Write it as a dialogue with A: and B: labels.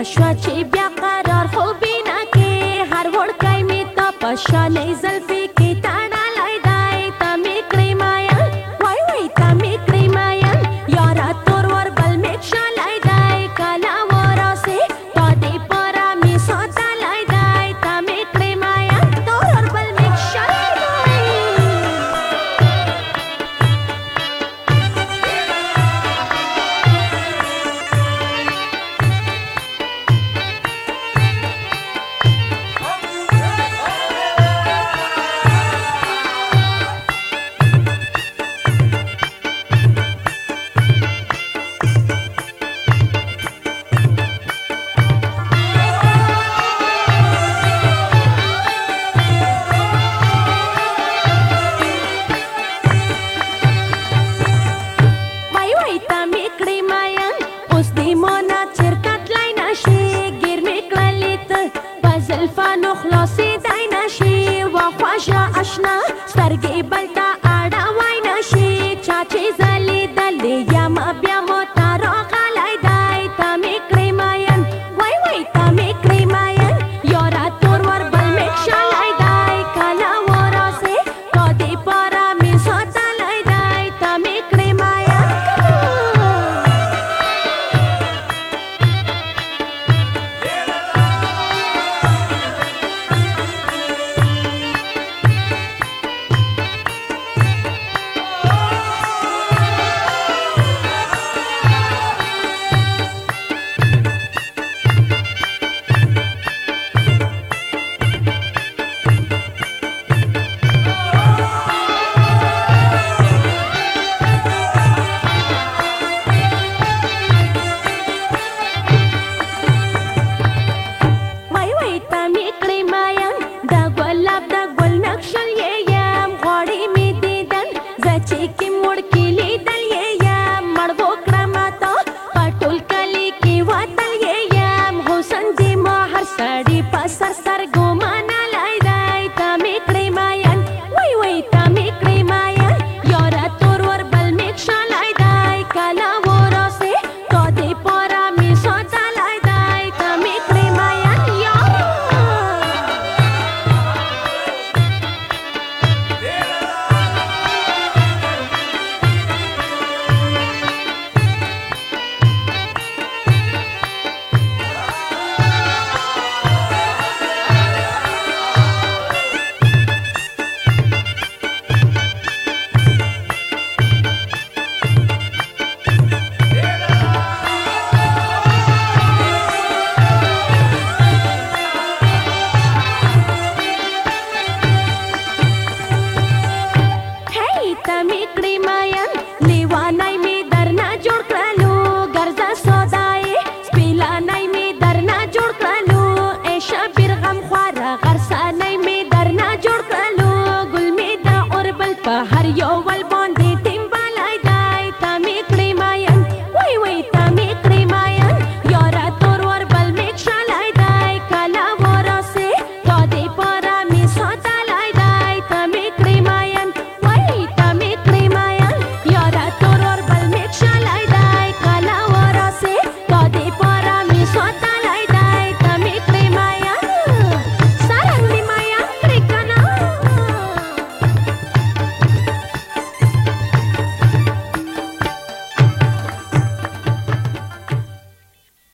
A: شوا چې بیا قرار خو بنا کې هر وړکی مې تا په شانې زلفې کې تړلی دی ته مې کړې ماین وای وای ته مې کړې ماین یاره تور ور بل مې کښلی دی کله وراسې تا دې پره مې ساتلی دی ته مې کړې ماین تور ور بل مې کښلی دی وای وای ته مې کړې ماین اوس دې مونه